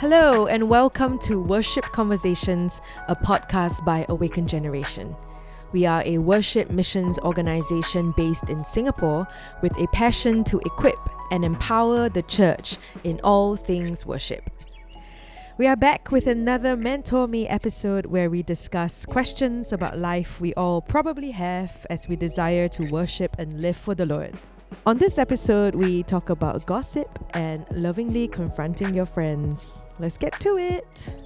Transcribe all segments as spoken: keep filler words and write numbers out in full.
Hello and welcome to Worship Conversations, a podcast by Awaken Generation. We are a worship missions organization based in Singapore with a passion to equip and empower the church in all things worship. We are back with another Mentor Me episode where we discuss questions about life we all probably have as we desire to worship and live for the Lord. On this episode, we talk about gossip and lovingly confronting your friends. Let's get to it.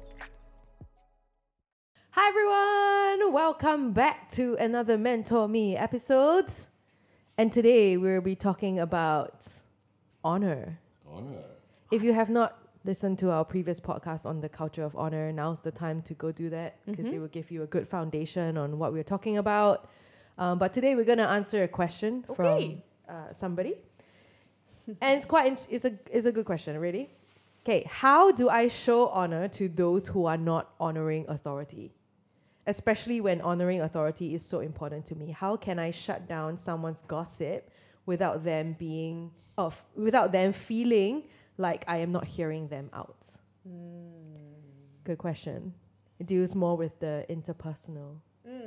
Hi everyone, welcome back to another Mentor Me episode. And today we'll be talking about honor. Honor. If you have not listened to our previous podcast on the culture of honor, now's the time to go do that because mm-hmm. it will give you a good foundation on what we're talking about. Um, but today we're going to answer a question okay. from uh, somebody. And it's quite, int- it's a, it's a good question, ready? Okay, how do I show honor to those who are not honoring authority? Especially when honoring authority is so important to me. How can I shut down someone's gossip without them being, oh, f- without them feeling like I am not hearing them out? Mm. Good question. It deals more with the interpersonal. Mm.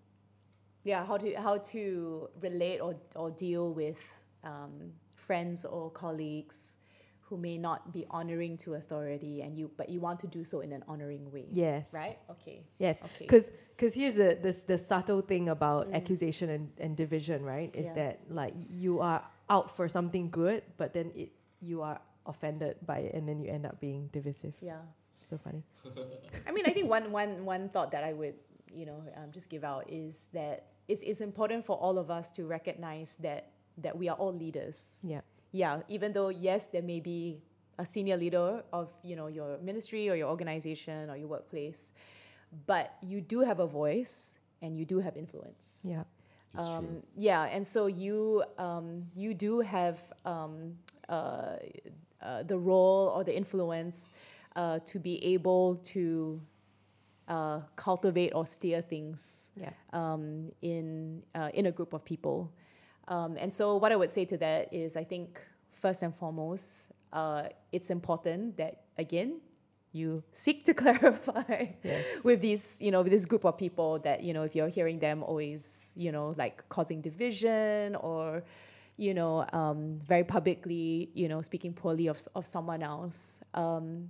Yeah, how to how to relate or or deal with um, friends or colleagues who may not be honoring to authority, and you but you want to do so in an honoring way. Yes. Right. Okay. Yes. Okay. Because because here's the this the subtle thing about Mm. accusation and, and division, right? Is Yeah. that like you are out for something good, but then it you are offended by it, and then you end up being divisive. Yeah. So funny. I mean, I think one one one thought that I would you know um, just give out is that it's it's important for all of us to recognize that that we are all leaders. Yeah. Yeah. Even though yes, there may be a senior leader of you know your ministry or your organization or your workplace, but you do have a voice and you do have influence. Yeah. That's Um, true. yeah, and so you um, you do have um, uh, uh, the role or the influence uh, to be able to uh, cultivate or steer things Yeah. um, in uh, in a group of people. Um, and so what I would say to that is, I think first and foremost, uh, it's important that again you seek to clarify Yes. with these, you know, with this group of people that, you know, if you're hearing them always, you know, like causing division or, you know, um, very publicly, you know, speaking poorly of of someone else, um,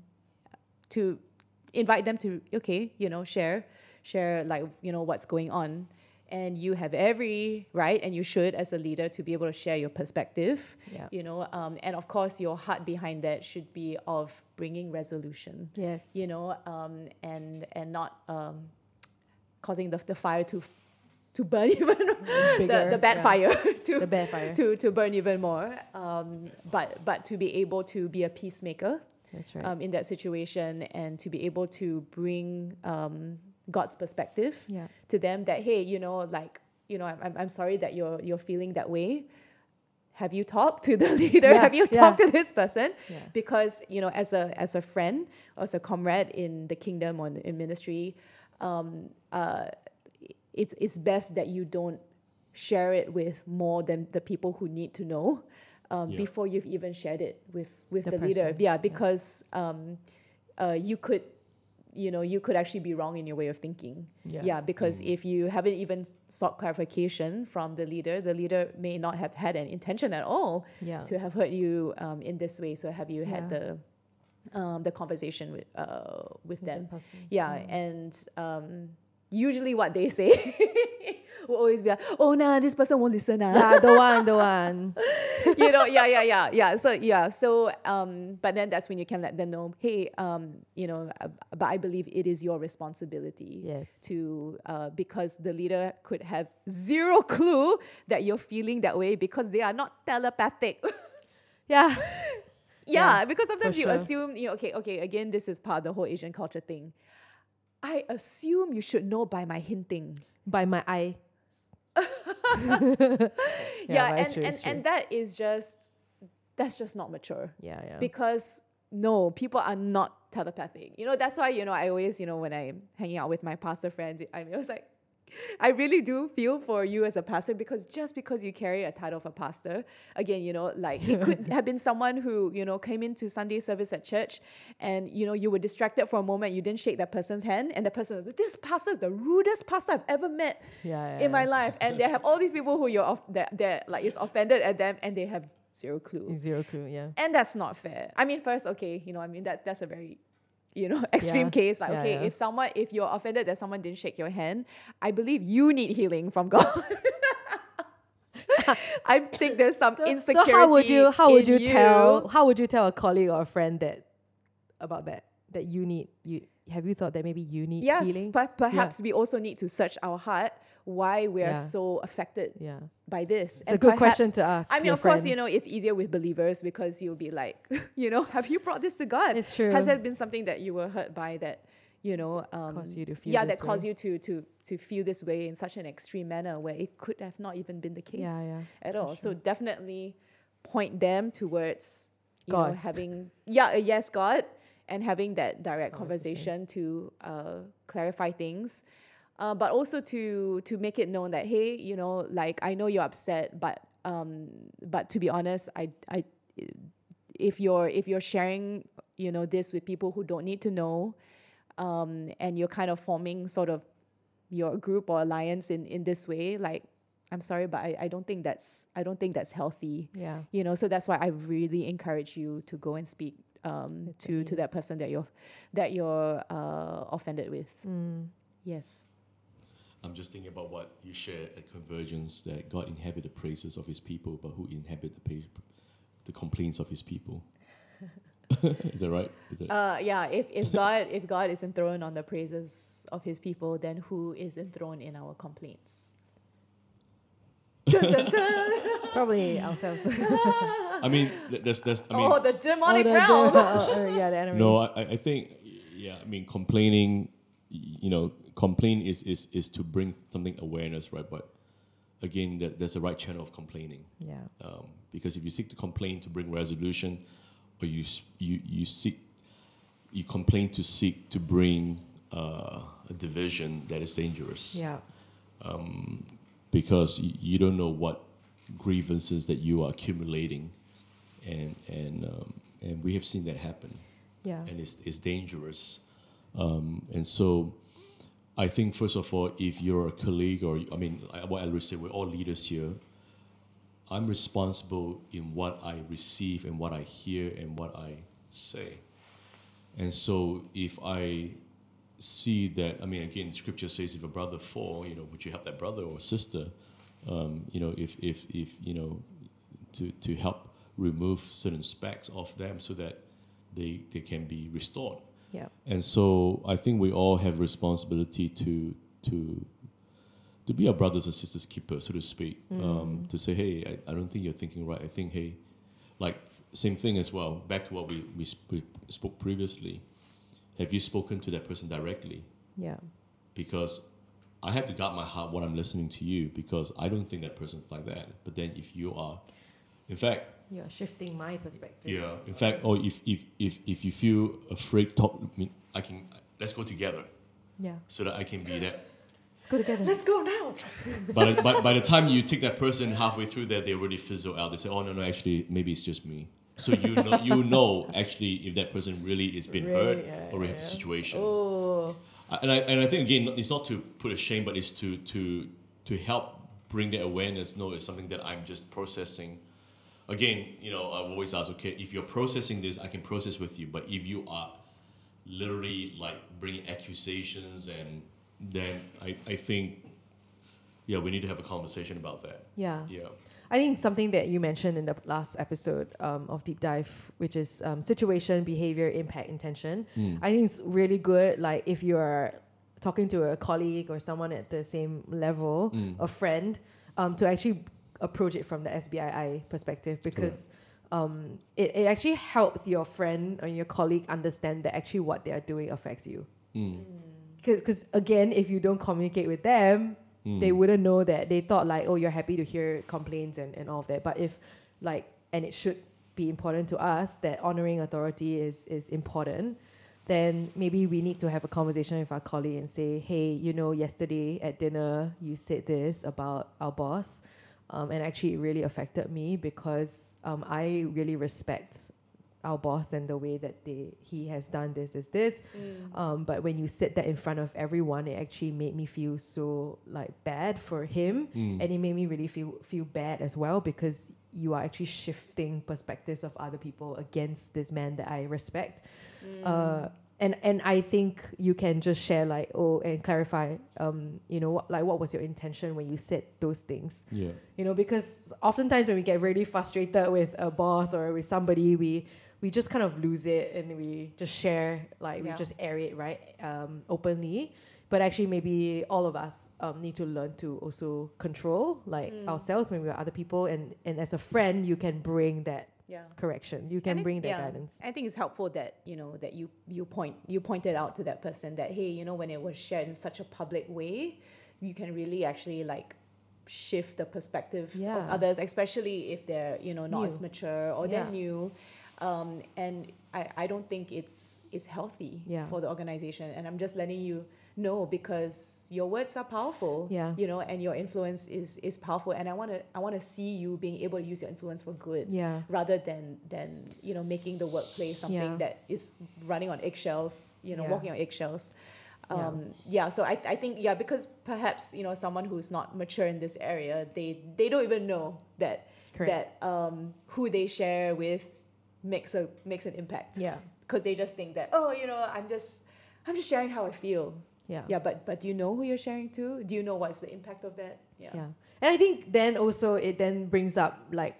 to invite them to, okay, you know, share, share like, you know, what's going on. And you have every right, and you should, as a leader, to be able to share your perspective, Yeah. you know, um, and of course, your heart behind that should be of bringing resolution, Yes. you know, um, and and not um, causing the the fire to f- to burn even the, Bigger, the bad yeah. fire to The bad fire. to to burn even more. Um, but but to be able to be a peacemaker That's right. um, in that situation, and to be able to bring um, God's perspective yeah. to them that, hey, you know, like, you know, I'm I'm sorry that you're you're feeling that way. Have you talked to the leader? Yeah, Have you yeah. talked to this person? Yeah. Because, you know, as a as a friend or as a comrade in the kingdom or in ministry, um, uh, it's it's best that you don't share it with more than the people who need to know um, Yeah. before you've even shared it with with The the, leader. person, Yeah, yeah. because um, uh, you could. You know, you could actually be wrong in your way of thinking. Yeah. Yeah, because if you haven't even sought clarification from the leader, the leader may not have had an intention at all Yeah. to have hurt you um, in this way. So have you had Yeah. the um, the conversation with uh, with With them? the person. Yeah, Mm. and um, usually what they say will always be like, "Oh, nah, this person won't listen." Ah. Yeah, the one, the one. you know, yeah, yeah, yeah, yeah. So yeah, so um, but then that's when you can let them know, hey, um, you know, uh, but I believe it is your responsibility Yes. to uh, because the leader could have zero clue that you're feeling that way because they are not telepathic. Yeah. yeah, Yeah, because sometimes for you sure. assume, you know, okay, okay, again, this is part of the whole Asian culture thing. I assume you should know by my hinting. By my eye. Yeah, but it's and true, and, it's true. and that is just that's just not mature. Yeah, yeah. Because no, people are not telepathic. You know, that's why, you know, I always, you know, when I'm hanging out with my pastor friends, I was like, I really do feel for you as a pastor, because just because you carry a title of a pastor, again, you know, like it could have been someone who, you know, came into Sunday service at church and, you know, you were distracted for a moment, you didn't shake that person's hand, and the person was like, this pastor is the rudest pastor I've ever met Yeah, yeah, in my yeah. life. And they have all these people who you're off, that, that like is offended at them, and they have zero clue. Zero clue, yeah. And that's not fair. I mean, first, okay, you know, I mean, that that's a very, you know, extreme Yeah. case. Like, Yeah, okay, yeah. if someone, if you're offended that someone didn't shake your hand, I believe you need healing from God. I think there's some So, insecurity. so how would you how would you, in tell how would you tell a colleague or a friend that about that that you need you have you thought that maybe you need Yes, healing? per- perhaps we also need to search our heart why we are Yeah. so affected Yeah. by this. It's a good question to ask I mean, your of course, friend. you know, it's easier with believers because you'll be like, you know, have you brought this to God? It's true. Has there been something that you were hurt by that, you know, um, Caused you to feel yeah, this that caused way? you to to to feel this way in such an extreme manner where it could have not even been the case Yeah, yeah, at for all. So sure. definitely point them towards you God. know having yeah uh, yes God, and having that direct Conversation. conversation to uh, clarify things. Uh, but also to to make it known that, hey, you know, like, I know you're upset, but um, but to be honest, I I if you're if you're sharing, you know, this with people who don't need to know, um, and you're kind of forming sort of your group or alliance in in this way, like, I'm sorry, but I, I don't think that's I don't think that's healthy. Yeah. You know, so that's why I really encourage you to go and speak um, With to me. to that person that you're that you're uh, offended with. Mm. Yes. I'm just thinking about what you share at Convergence, that God inhabit the praises of his people, but who inhabit the pa- the complaints of his people. Is that right? Is that Uh, yeah. If if God if God is enthroned on the praises of His people, then who is enthroned in our complaints? Dun, dun, dun. Probably ourselves. I mean, th- there's, there's, I mean, Oh, the demonic Oh, the- realm. the- oh, oh, yeah, the enemy. no, I, I think, yeah, I mean, complaining, y- you know, complain is, is, is to bring something awareness, right? But again, that there's a right channel of complaining. Yeah. Um, because if you seek to complain to bring resolution, or you s- you you seek you complain to seek to bring uh, a division, that is dangerous. Yeah. Um, because you, you don't know what grievances that you are accumulating, and and um, and we have seen that happen, Yeah. and it's it's dangerous. Um, and so, I think first of all, if you're a colleague, or I mean, I- what I would say, we're all leaders here. I'm responsible in what I receive and what I hear and what I say. And so if I see that, I mean, again, Scripture says if a brother fall, you know, would you help that brother or sister, um, you know, if, if, if you know, to, to help remove certain specks off them so that they, they can be restored. Yeah. And so I think we all have responsibility to to to be our brothers and sisters keeper, so to speak. Um, to say, hey, I, I don't think you're thinking right. I think, hey, like, same thing as well. Back to what we, we, sp- we spoke previously. Have you spoken to that person directly? Yeah. Because I have to guard my heart when I'm listening to you, because I don't think that person's like that. But then if you are, in fact, You're shifting my perspective. yeah. In fact, or if if if, if you feel afraid, talk. I mean, I can. Let's go together Yeah. so that I can be that. Let's go together. Let's go now. But by, by the time you take that person halfway through that, they already fizzle out. They say, "Oh no, no, actually, maybe it's just me." So you know, you know, actually, if that person really is being Really, hurt yeah, or we yeah, have the yeah. situation. Oh. Uh, And I and I think again, it's not to put a shame, but it's to to to help bring the awareness. No, it's something that I'm just processing. Again, you know, I always ask, okay, if you're processing this, I can process with you. But if you are literally like bringing accusations, and then I, I think, yeah, we need to have a conversation about that. Yeah. Yeah. I think something that you mentioned in the last episode um, of Deep Dive, which is um, situation, behavior, impact, intention. Mm. I think it's really good. Like if you're talking to a colleague or someone at the same level, Mm. a friend, um, to actually approach it from the S B I I perspective, because um, it, it actually helps your friend or your colleague understand that actually what they are doing affects you. Mm. Because again, if you don't communicate with them, Mm. they wouldn't know that. They thought like, oh, you're happy to hear complaints and, and all of that. But if like, and it should be important to us that honoring authority is is important. then maybe we need to have a conversation with our colleague and say, hey, you know, yesterday at dinner, you said this about our boss. Um, and actually, it really affected me because um, I really respect our boss and the way that they he has done this, this, this. Mm. Um, but when you said that in front of everyone, it actually made me feel so like bad for him. Mm. And it made me really feel feel bad as well because you are actually shifting perspectives of other people against this man that I respect. Mm. Uh, and and I think you can just share like oh and clarify um you know what, like what was your intention when you said those things, Yeah. you know, because oftentimes when we get really frustrated with a boss or with somebody, we we just kind of lose it and we just share like Yeah. we just air it right um openly. But actually maybe all of us um, need to learn to also control like Mm. ourselves when we're other people, and and as a friend you can bring that Yeah. correction, you can And it- bring that yeah, guidance. I think it's helpful that you know that you you point you pointed out to that person that hey, you know, when it was shared in such a public way, you can really actually like shift the perspectives of Yeah. others, especially if they're you know not New. as mature or Yeah. they're new. Um, and I, I don't think it's it's healthy Yeah. for the organization. And I'm just letting you know because your words are powerful. Yeah. You know, and your influence is is powerful. And I wanna I wanna see you being able to use your influence for good Yeah. rather than than you know making the workplace something Yeah. that is running on eggshells, you know, Yeah. walking on eggshells. Yeah. Um, yeah. So I, I think yeah because perhaps you know someone who's not mature in this area, they they don't even know that Correct. that um, who they share with makes a makes an impact. Yeah. Because they just think that oh you know I'm just I'm just sharing how I feel. Yeah. Yeah. But but do you know who you're sharing to? Do you know what's the impact of that? Yeah. Yeah. And I think then also it then brings up like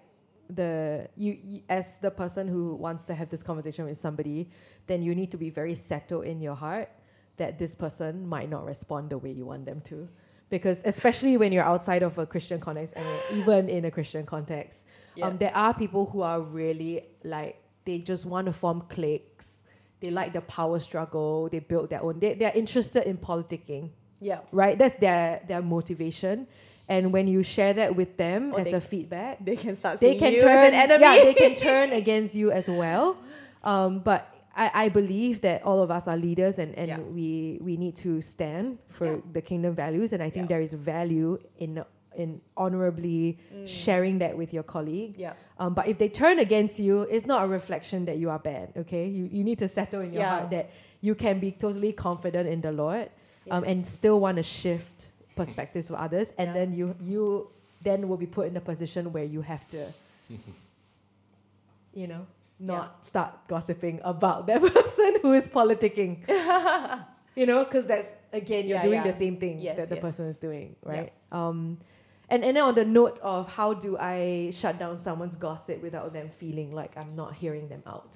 the you, you as the person who wants to have this conversation with somebody, then you need to be very settled in your heart that this person might not respond the way you want them to. Because especially when you're outside of a Christian context and even in a Christian context, Yeah. um, there are people who are really like, they just want to form cliques. They like the power struggle. They build their own. They, they're interested in politicking, Yeah. right? That's their, their motivation. And when you share that with them Or as they- a feedback, They can start they seeing can you turn, as an enemy. yeah, they can turn against you as well. Um, but I, I believe that all of us are leaders, and, and Yeah. we we need to stand for Yeah. the kingdom values. And I think Yeah. there is value in in honorably Mm. sharing that with your colleague. Yeah. Um, but if they turn against you, it's not a reflection that you are bad. Okay, you you need to settle in your Yeah. heart that you can be totally confident in the Lord, um, and Yes. still want to shift perspectives for others, and Yeah. then you you then will be put in a position where you have to, you know, not start gossiping about that person who is politicking. You know, because that's again you're Yeah, doing yeah. the same thing Yes, that the yes. person is doing, right? Um, and and then on the note of how do I shut down someone's gossip without them feeling like I'm not hearing them out?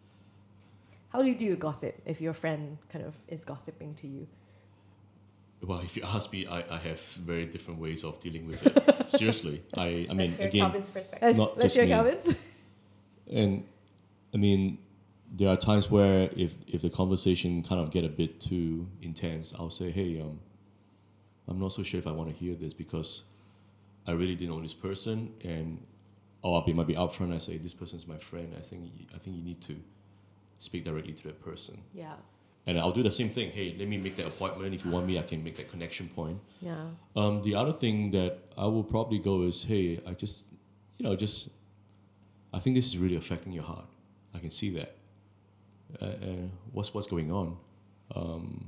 How do you do gossip if your friend kind of is gossiping to you? Well, if you ask me, I, I have very different ways of dealing with it. Seriously, I, I mean, Let's hear again, Calvin's perspective. Let's, Not let's just hear me. Calvin's. and I mean, there are times where if if the conversation kind of get a bit too intense, I'll say, hey, um, I'm not so sure if I want to hear this because I really didn't know this person, and or I be, might be upfront. I say, this person's my friend. I think y- I think you need to speak directly to that person. Yeah, And I'll do the same thing. Hey, let me make that appointment. If you want me, I can make that connection point. yeah, Um, the other thing that I will probably go is, hey, I just, you know, just, I think this is really affecting your heart. I can see that. Uh, uh, what's what's going on? Um,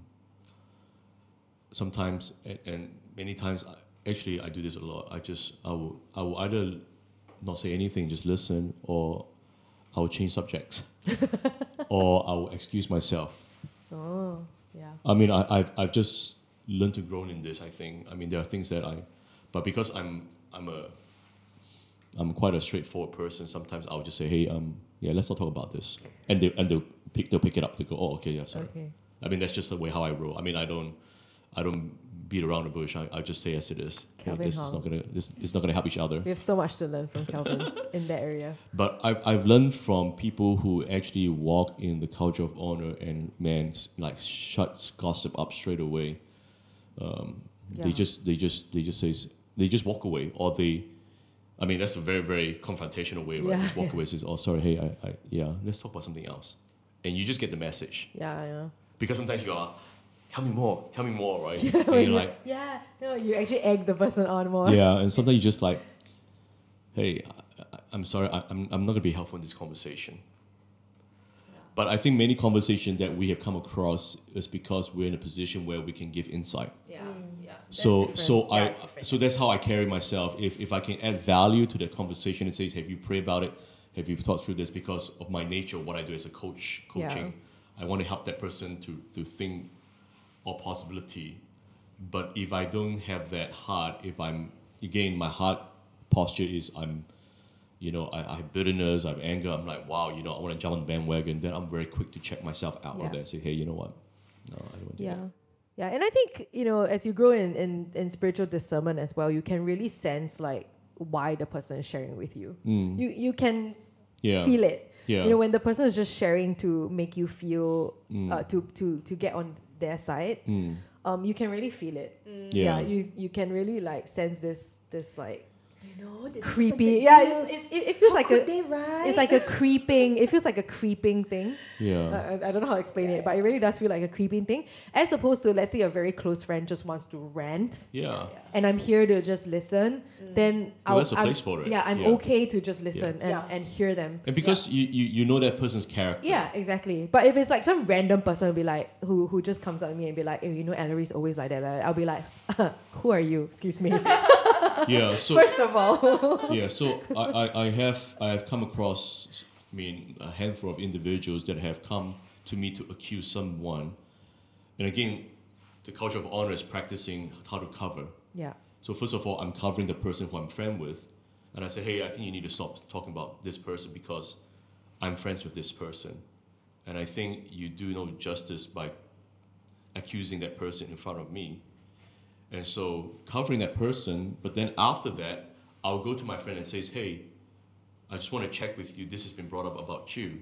sometimes and, and many times, I, actually, I do this a lot. I just, I will, I will either not say anything, just listen, or I will change subjects, or I will excuse myself. oh, yeah, I mean, I, I've I've just learned to grow in this. I think. I mean, there are things that I, but because I'm I'm a, I'm quite a straightforward person. Sometimes I'll just say, hey, um, yeah, let's not talk about this, and they and they'll pick they'll pick it up. They go, oh, okay, yeah, sorry. okay, I mean, that's just the way how I roll. I mean, I don't, I don't beat around the bush. I, I just say as it is. Hey, Calvin this is Hong. not gonna this is not gonna help each other. we have so much to learn from Calvin in that area. But I've, I've learned from people who actually walk in the culture of honor and man, s- like shuts gossip up straight away. Um, They Yeah. just they just they just says they just walk away, or they, I mean that's a very very confrontational way, right? Yeah, Just walk yeah. away, says, oh sorry, hey, I, I yeah, let's talk about something else, and you just get the message. Yeah, yeah. Because sometimes you are, tell me more, tell me more, right? Yeah, and when you're you- like, yeah, no, you actually egg the person on more. yeah, and sometimes you just like, hey, I, I, I'm sorry, I, I'm, I'm not going to be helpful in this conversation. But I think many conversations that we have come across is because we're in a position where we can give insight. Yeah, yeah. So different. so I That's different. so that's how I carry myself. If if I can add value to the conversation and say, have you prayed about it? Have you thought through this? Because of my nature, what I do as a coach, coaching, I want to help that person to to think of possibility. But if I don't have that heart, if I'm again my heart posture is I'm, you know, I, I have bitterness, I have anger. I'm like, wow, you know, I want to jump on the bandwagon. Then I'm very quick to check myself out Yeah. of there. Say, hey, you know what? No, I don't want to do Yeah. that. Yeah. And I think, you know, as you grow in, in, in spiritual discernment as well, you can really sense like why the person is sharing with you. Mm. You you can Yeah. feel it. Yeah. You know, when the person is just sharing to make you feel Mm. uh, to, to to get on their side, Mm. um, you can really feel it. Yeah. you you can really like sense this this like You know, they do creepy. something Yeah, else. it's, it, it feels How like could a they, right? it's like a creeping. It feels like a creeping thing. Yeah. I, I- I don't know how to explain it, but it really does feel like a creeping thing. As opposed to, let's say, a very close friend just wants to rant, Yeah. and I'm here to just listen. Then I'll, there's a I'm- place for it. Yeah, I'm Yeah. okay to just listen and, Yeah. and hear them. And because you, you, you know that person's character. Yeah, exactly. But if it's like some random person be like who who just comes up to me and be like, hey, you know, Ellery's always like that, like that," I'll be like, who are you? Excuse me. Yeah. So First of all. yeah. So I, I, I have I have come across I mean a handful of individuals that have come to me to accuse someone, and again, the culture of honor is practicing how to cover. Yeah. So first of all, I'm covering the person who I'm friend with, and I say, hey, I think you need to stop talking about this person because I'm friends with this person, and I think you do no justice by accusing that person in front of me. And so covering that person, but then after that, I'll go to my friend and says, hey, I just want to check with you. This has been brought up about you.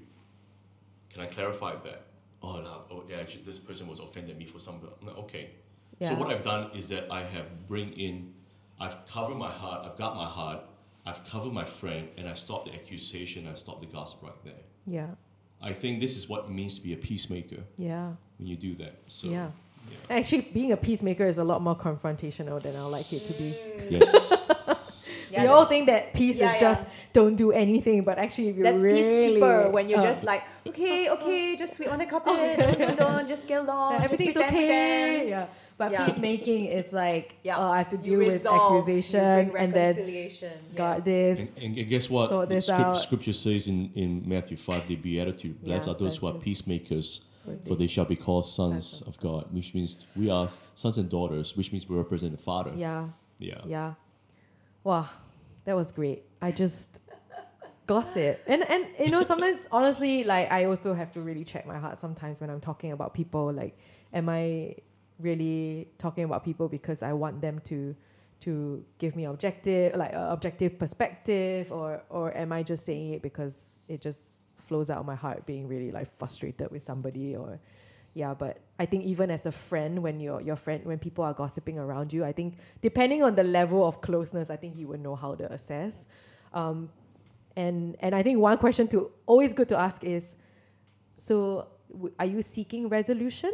Can I clarify that? Oh, no, oh yeah, actually, this person was offended me for something. I'm like, okay. So Yeah. what I've done is that I have bring in, I've covered my heart, I've got my heart, I've covered my friend, and I stopped the accusation, I stopped the gossip right there. Yeah. I think this is what it means to be a peacemaker Yeah. when you do that. So Yeah. yeah. Actually, being a peacemaker is a lot more confrontational than I like it to be. Yes. Yeah, we that- all think that peace Yeah, is yeah. just don't do anything, but actually, if you That's really peacekeeper when you're uh, just like, okay, okay, just sweep on the carpet, don't, don't, don't, just get along, yeah, just everything's pretend, okay. pretend. Yeah, but Yeah. peacemaking is like, Yeah. oh, I have to You deal with resolve, you accusation bring and then reconciliation. got yes. this. And, and guess what? Sort The this script, out. scripture says in, in Matthew five, the beatitude, blessed Yeah, are those who are blessed. peacemakers, For for they shall be called sons Sons of God, which means we are sons and daughters, which means we represent the Father. Yeah, Yeah. yeah. Wow, that was great. I just gossip. And, and you know, sometimes, honestly, like, I also have to really check my heart sometimes when I'm talking about people. Like, am I really talking about people because I want them to to give me objective, like, a objective perspective, or or am I just saying it because it just flows out of my heart, being really like frustrated with somebody? Or yeah, but I think even as a friend, when you're your friend, when people are gossiping around you, I think depending on the level of closeness, I think you would know how to assess. Um, and and I think one question to always good to ask is, so w- are you seeking resolution,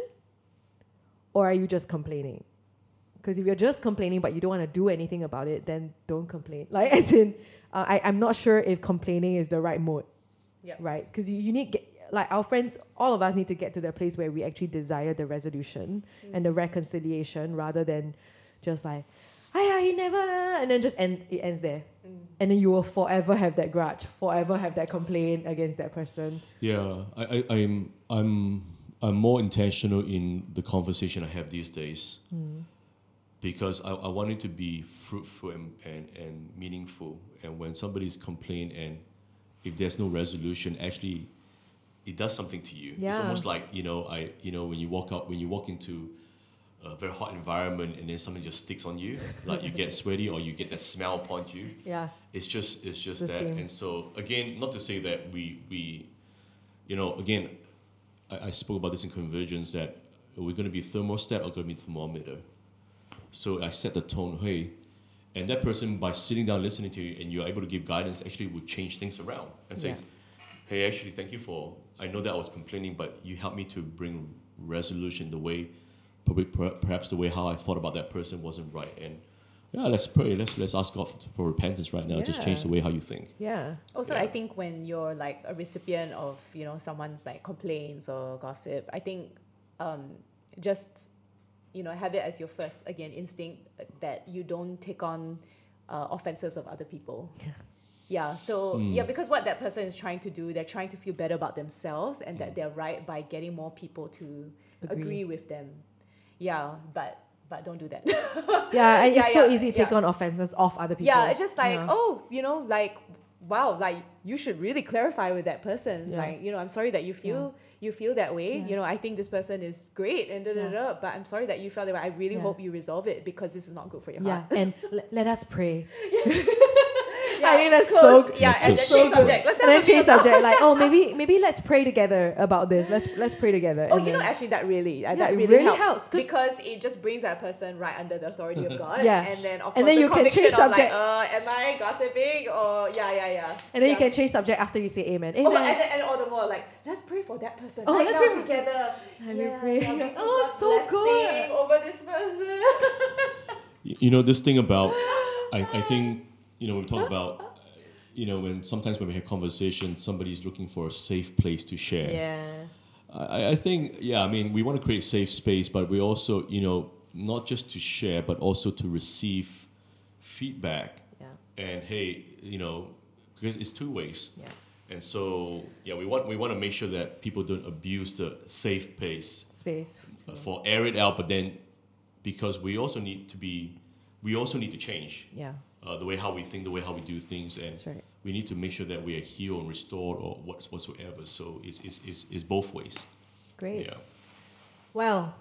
or are you just complaining? Because if you're just complaining but you don't want to do anything about it, then don't complain. Like, as in, uh, I I'm not sure if complaining is the right mode. Yep. Right? Because you, you need get, like our friends, all of us need to get to the place where we actually desire the resolution Mm. and the reconciliation, rather than just like, ah, he never, and then just end, it ends there. Mm. And then you will forever have that grudge, forever have that complaint against that person. Yeah. I, I, I'm I'm I'm more intentional in the conversation I have these days. Because I, I want it to be fruitful and, and, and meaningful. And when somebody's complained and if there's no resolution, actually it does something to you. It's Yeah. almost like, you know, I you know, when you walk out when you walk into a very hot environment and then something just sticks on you, like you get sweaty or you get that smell upon you. Yeah. It's just it's just the that. same. And so again, not to say that we we you know, again, I, I spoke about this in Convergence that we're gonna be thermostat or gonna be thermometer. So I set the tone, hey, and that person by sitting down listening to you and you're able to give guidance actually would change things around and Yeah. says, hey, actually, thank you for, I know that I was complaining, but you helped me to bring resolution the way, probably per- perhaps the way how I thought about that person wasn't right. And yeah, let's pray. Let's let's ask God for, for repentance right now. Yeah. Just change the way how you think. Yeah. Also, Yeah. I think when you're like a recipient of, you know, someone's like complaints or gossip, I think um, just, you know, have it as your first, again, instinct that you don't take on uh, offenses of other people. Yeah. Yeah, so, Mm. yeah, because what that person is trying to do, they're trying to feel better about themselves and that they're right by getting more people to Agree. agree, with them. Yeah, but but don't do that. Yeah, and Yeah, it's so yeah, easy to take yeah. on offenses off other people. Yeah, it's just like, Yeah. oh, you know, like, wow, like you should really clarify with that person. Yeah. Like, you know, I'm sorry that you feel you feel that way. Yeah. You know, I think this person is great and da da Yeah. da. But I'm sorry that you felt that way. I really Yeah. hope you resolve it because this is not good for your Yeah, heart. and l- let us pray. Yeah, I mean, that's close, so- yeah, That's and then so change good. subject. Let's And have then a change meeting about- subject, like, oh, maybe maybe let's pray together about this. Let's let's pray together. Oh, And you know, then- actually, that really, uh, Yeah, that it really, really helps, helps, 'cause- because it just brings that person right under the authority of God. Yeah. and then of And course then the you can conviction change of subject. like, uh, am I gossiping or yeah, yeah, yeah. and then you Yeah. can change subject after you say amen. Amen. Oh, and, then, and all the more like, let's pray for that person. Oh, right let's now pray for- together. And we yeah, pray. yeah, we put Oh, God's so good. blessing over this person. Y- You know, this thing about, I, I think, you know, we talk about, you know, when sometimes when we have conversations, somebody's looking for a safe place to share. Yeah. I, I think, yeah, I mean, we want to create safe space, but we also, you know, not just to share, but also to receive feedback. Yeah. And hey, you know, because it's two ways. Yeah. And so, yeah, we want we want to make sure that people don't abuse the safe pace Space. uh, for air it out, but then because we also need to be, we also need to change Yeah. uh, the way how we think, the way how we do things, and That's right. we need to make sure that we are healed and restored or what, whatsoever. So it's, it's, it's, it's both ways. Great. Yeah. Well,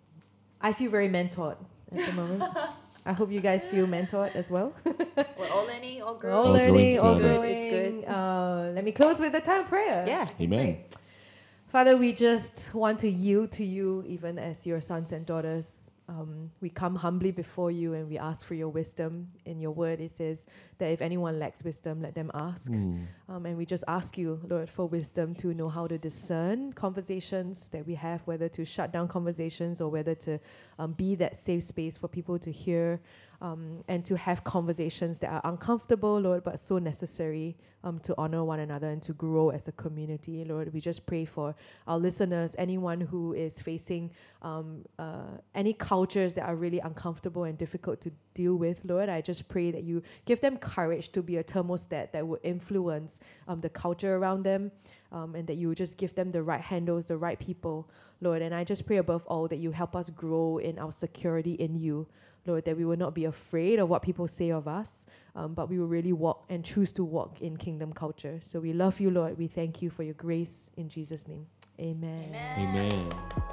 I feel very mentored at the moment. I hope you guys feel mentored as well. We're all learning, all All growing. All learning, growing all together. growing. It's good. Uh, let me close with the time of prayer. Yeah. Amen. Father, we just want to yield to you, even as your sons and daughters. Um, we come humbly before you and we ask for your wisdom. In your word, it says that if anyone lacks wisdom, let them ask. Mm. Um, and we just ask you, Lord, for wisdom to know how to discern conversations that we have, whether to shut down conversations or whether to um, be that safe space for people to hear um, and to have conversations that are uncomfortable, Lord, but so necessary um, to honor one another and to grow as a community, Lord. We just pray for our listeners, anyone who is facing um, uh, any cultures that are really uncomfortable and difficult to deal with, Lord. I just pray that you give them courage to be a thermostat that will influence um, the culture around them, um, and that you would just give them the right handles, the right people, Lord. And I just pray above all that you help us grow in our security in you, Lord, that we will not be afraid of what people say of us, um, but we will really walk and choose to walk in kingdom culture. So we love you, Lord. We thank you for your grace in Jesus' name. Amen. Amen.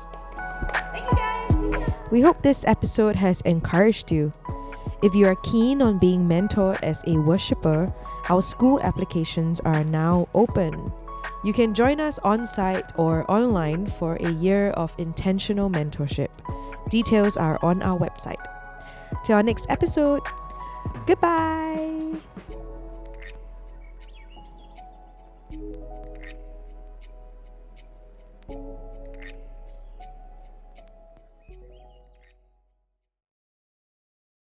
Thank you guys. We hope this episode has encouraged you. If you are keen on being mentored as a worshiper, our school applications are now open. You can join us on site or online for a year of intentional mentorship. Details are on our website. Till our next episode, goodbye.